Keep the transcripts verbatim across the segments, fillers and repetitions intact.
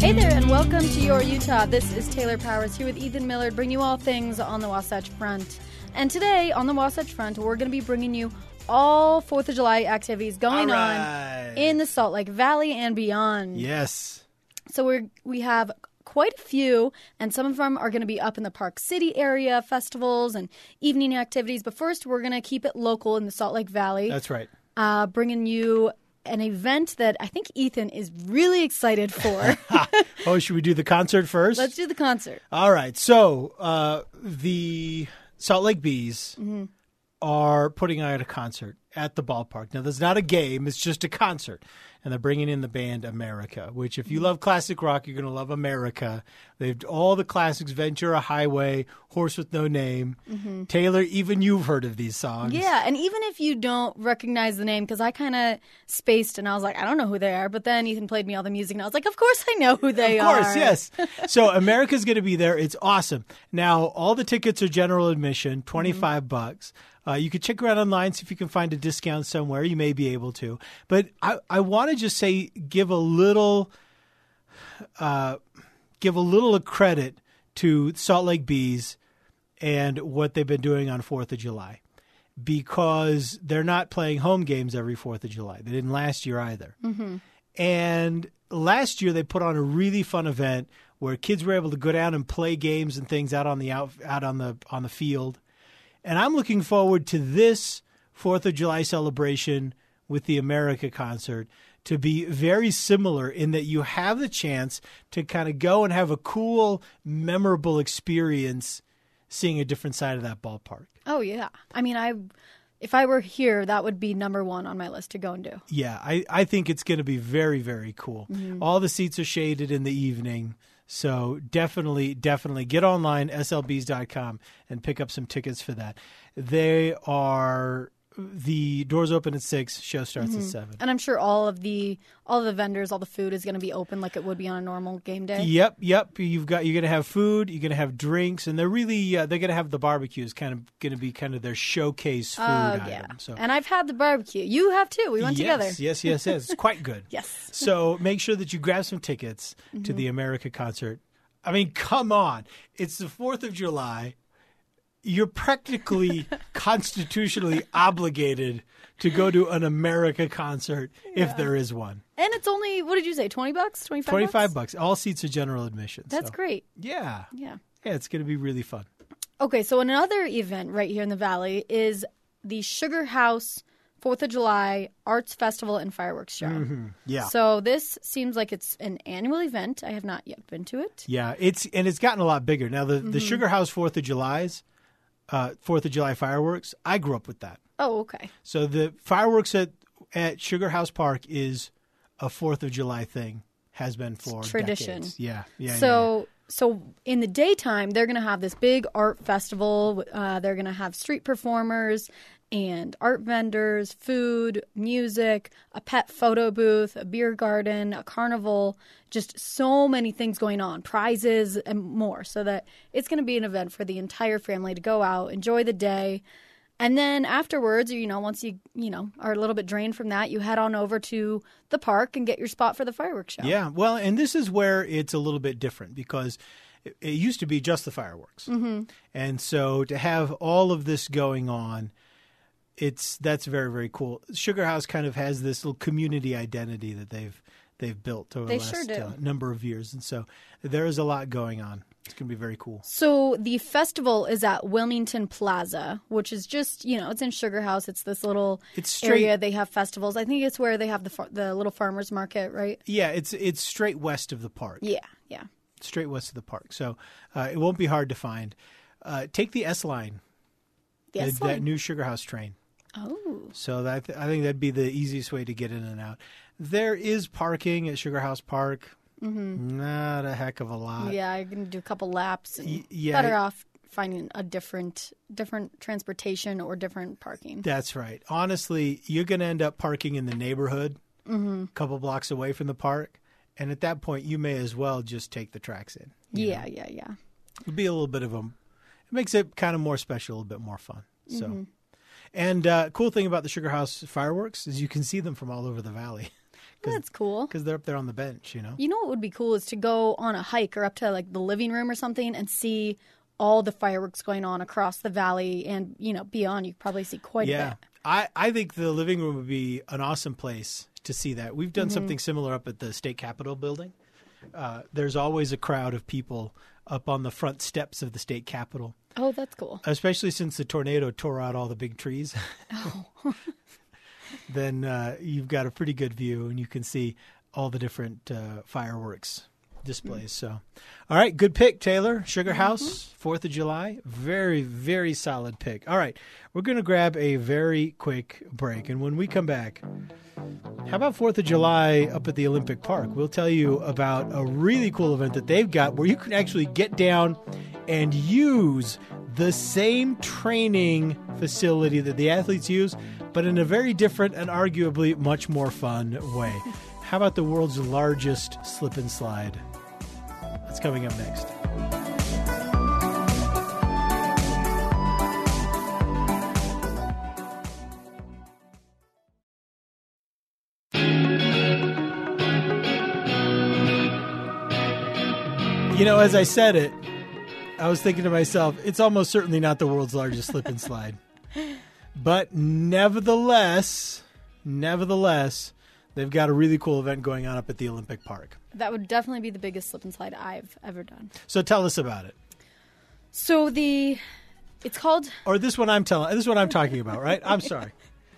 Hey there, and welcome to Your Utah. This is Taylor Powers here with Ethan Millard, bringing you all things on the Wasatch Front. And today, on the Wasatch Front, we're going to be bringing you all fourth of July activities going right. on in the Salt Lake Valley and beyond. Yes. So we we have quite a few, and some of them are going to be up in the Park City area, festivals and evening activities. But first, we're going to keep it local in the Salt Lake Valley. That's right. Uh, bringing you an event that I think Ethan is really excited for. Oh, should we do the concert first? Let's do the concert. All right. So uh, the Salt Lake Bees mm-hmm. are putting out a concert at the ballpark. Now, there's not a game. It's just a concert. And they're bringing in the band America, which if you love classic rock, you're going to love America. They've all the classics, Ventura Highway, Horse with No Name. Mm-hmm. Taylor, even you've heard of these songs. Yeah, and even if you don't recognize the name, because I kind of spaced and I was like, I don't know who they are. But then Ethan played me all the music and I was like, of course I know who they are. Of course, are. yes. So America's going to be there. It's awesome. Now, all the tickets are general admission, twenty-five mm-hmm. bucks. Uh, you can check around online, see if you can find a discount somewhere. You may be able to. But I, I want to just say, give a little, uh, give a little of credit to Salt Lake Bees and what they've been doing on fourth of July, because they're not playing home games every fourth of July. They didn't last year either. Mm-hmm. And last year they put on a really fun event where kids were able to go down and play games and things out on the out, out on the on the field. And I'm looking forward to this fourth of July celebration with the America concert to be very similar in that you have the chance to kind of go and have a cool, memorable experience seeing a different side of that ballpark. Oh, yeah. I mean, I if I were here, that would be number one on my list to go and do. Yeah, I, I think it's going to be very, very cool. Mm-hmm. All the seats are shaded in the evening. So definitely, definitely get online, S L Bs dot com, and pick up some tickets for that. They are, the doors open at six, show starts mm-hmm. at seven. And I'm sure all of the all of the vendors, all the food is going to be open like it would be on a normal game day. Yep, yep. You've got, you're going to have food, you're going to have drinks, and they're really, uh, they're going to have the barbecues kind of going to be kind of their showcase food uh, item. Yeah. So. And I've had the barbecue. You have too. We went yes, together. Yes, yes, yes. It's quite good. Yes. So make sure that you grab some tickets mm-hmm. to the America concert. I mean, come on. It's the fourth of July. You're practically constitutionally obligated to go to an America concert yeah. if there is one. And it's only, what did you say, twenty bucks, twenty-five bucks? twenty-five bucks. All seats are general admission. That's so. great. Yeah. Yeah. Yeah, it's going to be really fun. Okay, so another event right here in the Valley is the Sugar House fourth of July Arts Festival and Fireworks Show. Mm-hmm. Yeah. So this seems like it's an annual event. I have not yet been to it. Yeah, it's and it's gotten a lot bigger. Now, the, mm-hmm. the Sugar House fourth of July's, uh, fourth of July fireworks, I grew up with that. Oh, okay. So the fireworks at, at Sugar House Park is a fourth of July thing, has been for it's tradition. Decades. Yeah, yeah. So... Yeah, yeah. So in the daytime, they're going to have this big art festival. Uh, they're going to have street performers and art vendors, food, music, a pet photo booth, a beer garden, a carnival, just so many things going on, prizes and more. So that it's going to be an event for the entire family to go out, enjoy the day. And then afterwards, you know, once you, you know, are a little bit drained from that, you head on over to the park and get your spot for the fireworks show. Yeah, well, and this is where it's a little bit different because it, it used to be just the fireworks. Mm-hmm. And so to have all of this going on, it's that's very, very cool. Sugar House kind of has this little community identity that they've they've built over they the last sure do. uh, number of years. And so there is a lot going on. It's going to be very cool. So the festival is at Wilmington Plaza, which is just, you know, it's in Sugar House. It's this little it's straight, area. They have festivals. I think it's where they have the far- the little farmers market, right? Yeah, it's it's straight west of the park. Yeah, yeah. Straight west of the park. So uh, it won't be hard to find. Uh, take the S line. The S line? line? That new Sugar House train. Oh. So that I think that'd be the easiest way to get in and out. There is parking at Sugar House Park. Mm-hmm. Not a heck of a lot. Yeah, you're going to do a couple laps. And y- yeah, better off finding a different different transportation or different parking. That's right. Honestly, you're going to end up parking in the neighborhood, mm-hmm. a couple blocks away from the park. And at that point, you may as well just take the tracks in. Yeah, know? yeah, yeah. It'll be a little bit of a, it makes it kind of more special, a little bit more fun. So. Mm-hmm. And uh, cool thing about the Sugar House fireworks is you can see them from all over the valley. That's cool. Because they're up there on the bench, you know? You know what would be cool is to go on a hike or up to like the living room or something and see all the fireworks going on across the valley and, you know, beyond. You could probably see quite Yeah. a bit. I, I think the living room would be an awesome place to see that. We've done Mm-hmm. something similar up at the State Capitol building. Uh, there's always a crowd of people up on the front steps of the State Capitol, Oh, that's cool. especially since the tornado tore out all the big trees. Oh. Then uh, you've got a pretty good view, and you can see all the different uh, fireworks displays. So, all right, good pick, Taylor. Sugar House, fourth of July. Very, very solid pick. All right, we're going to grab a very quick break, and when we come back, how about fourth of July up at the Olympic Park? We'll tell you about a really cool event that they've got where you can actually get down and use the same training facility that the athletes use, but in a very different and arguably much more fun way. How about the world's largest slip and slide? That's coming up next. You know, as I said it, I was thinking to myself, it's almost certainly not the world's largest slip and slide. But nevertheless, nevertheless, they've got a really cool event going on up at the Olympic Park. That would definitely be the biggest slip and slide I've ever done. So tell us about it. So the, it's called... Or this one I'm telling, this is what I'm talking about, right? I'm sorry.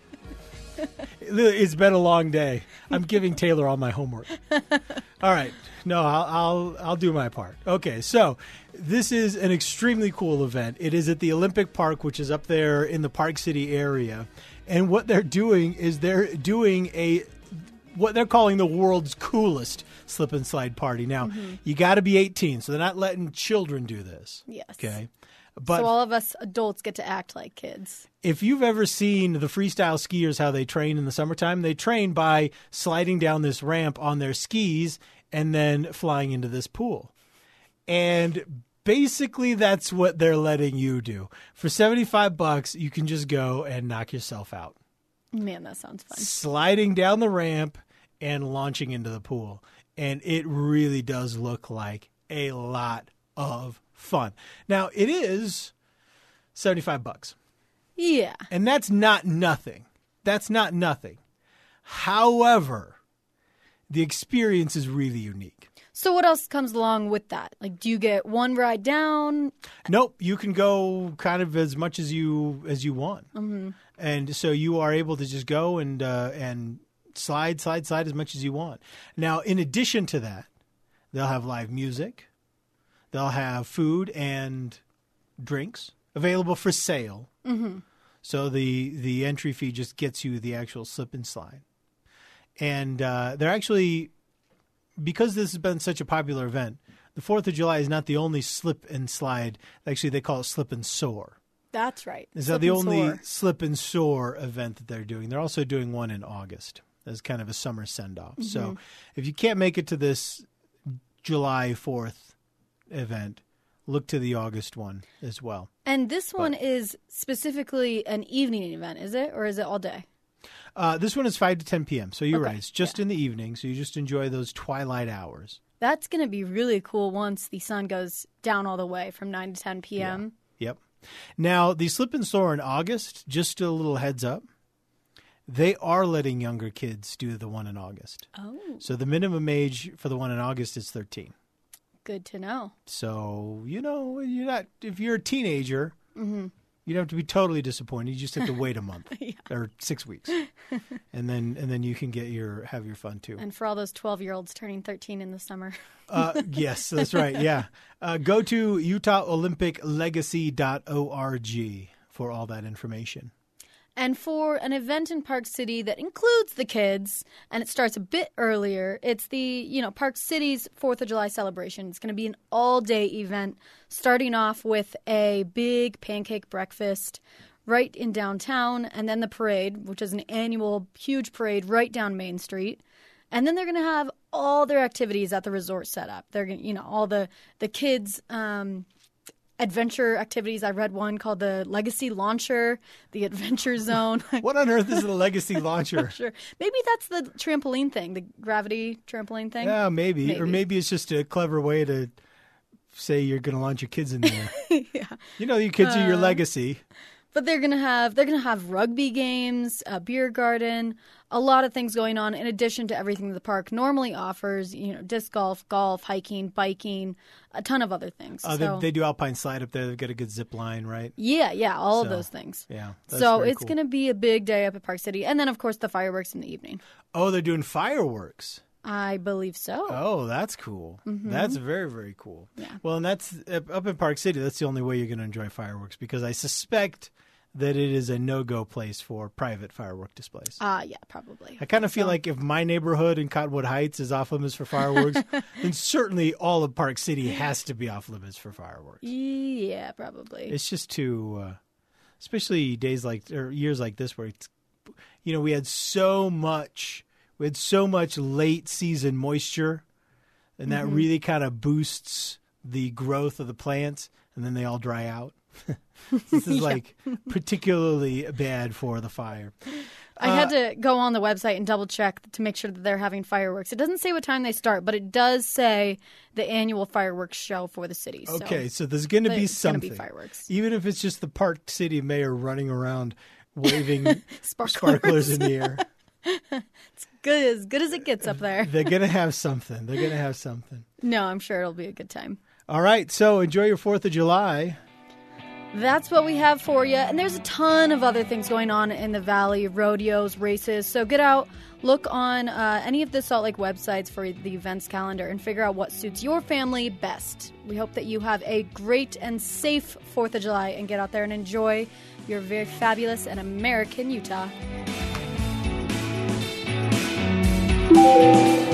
It's been a long day. I'm giving Taylor all my homework. All right. No, I'll, I'll I'll do my part. Okay, so this is an extremely cool event. It is at the Olympic Park, which is up there in the Park City area. And what they're doing is they're doing a what they're calling the world's coolest slip and slide party. Now, mm-hmm. you got to be eighteen, so they're not letting children do this. Yes. Okay. But so all of us adults get to act like kids. If you've ever seen the freestyle skiers, how they train in the summertime, they train by sliding down this ramp on their skis and then flying into this pool. And basically that's what they're letting you do. For seventy-five bucks, you can just go and knock yourself out. Man, that sounds fun. Sliding down the ramp and launching into the pool. And it really does look like a lot of fun. Now, it is seventy-five bucks. Yeah. And that's not nothing. That's not nothing. However, the experience is really unique. So what else comes along with that? Like, do you get one ride down? Nope. You can go kind of as much as you as you want. Mm-hmm. And so you are able to just go and uh, and slide, slide, slide as much as you want. Now, in addition to that, they'll have live music. They'll have food and drinks available for sale. Mm-hmm. So the, the entry fee just gets you the actual slip and slide. And uh, they're actually, because this has been such a popular event, the fourth of July is not the only slip and slide. Actually, they call it slip and soar. That's right. Is that the only slip and soar event that they're doing? They're also doing one in August as kind of a summer send-off. Mm-hmm. So if you can't make it to this July fourth event, look to the August one as well. And this but, one is specifically an evening event, is it? Or is it all day? Uh, this one is five to ten p.m., so you're okay. right. It's just yeah. in the evening, so you just enjoy those twilight hours. That's going to be really cool once the sun goes down all the way from nine to ten p.m. Yeah. Yep. Now, the Slip and Soar in August, just a little heads up, they are letting younger kids do the one in August. Oh. So the minimum age for the one in August is thirteen. Good to know. So, you know, you're not, if you're a teenager, mm-hmm. you don't have to be totally disappointed. You just have to wait a month yeah. or six weeks. and then and then you can get your have your fun too. And for all those twelve-year-olds turning thirteen in the summer. uh, yes, that's right. Yeah. Uh, go to Utah Olympic Legacy dot org for all that information. And for an event in Park City that includes the kids, and it starts a bit earlier, it's the, you know, Park City's fourth of July celebration. It's going to be an all-day event, starting off with a big pancake breakfast right in downtown, and then the parade, which is an annual huge parade right down Main Street. And then they're going to have all their activities at the resort set up. They're going to, you know, all the, the kids' um, adventure activities. I read one called the Legacy Launcher, the Adventure Zone. What on earth is a Legacy Launcher? Sure. Maybe that's the trampoline thing, the gravity trampoline thing. Yeah, maybe. maybe. Or maybe it's just a clever way to say you're going to launch your kids in the air. Yeah. You know, your kids uh, are your Uh, legacy. But they're gonna have they're gonna have rugby games, a beer garden, a lot of things going on in addition to everything the park normally offers. You know, disc golf, golf, hiking, biking, a ton of other things. Uh, so, they, they do alpine slide up there. They've got a good zip line, right? Yeah, yeah, all so, of those things. Yeah. That's so very it's cool. gonna be a big day up at Park City, and then of course the fireworks in the evening. Oh, they're doing fireworks. I believe so. Oh, that's cool. Mm-hmm. That's very, very cool. Yeah. Well, and that's up in Park City. That's the only way you're going to enjoy fireworks because I suspect that it is a no-go place for private firework displays. Uh, yeah, probably. I kind of feel so. like if my neighborhood in Cottonwood Heights is off limits for fireworks, then certainly all of Park City has to be off limits for fireworks. Yeah, probably. It's just too, uh, especially days like or years like this where it's, you know, we had so much, we had so much late season moisture, and that Mm-hmm. really kind of boosts the growth of the plants, and then they all dry out. This is Yeah. like particularly bad for the fire. I had to go on the website and double check to make sure that they're having fireworks. It doesn't say what time they start, but it does say the annual fireworks show for the city. So Okay, so there's going to be it's gonna something. be fireworks. Even if it's just the Park City mayor running around waving Sparklers. sparklers in the air. Good as good as it gets up there. They're going to have something. They're going to have something. No, I'm sure it'll be a good time. All right, so enjoy your fourth of July. That's what we have for you. And there's a ton of other things going on in the Valley, rodeos, races. So get out, look on uh, any of the Salt Lake websites for the events calendar and figure out what suits your family best. We hope that you have a great and safe fourth of July and get out there and enjoy your very fabulous and American Utah.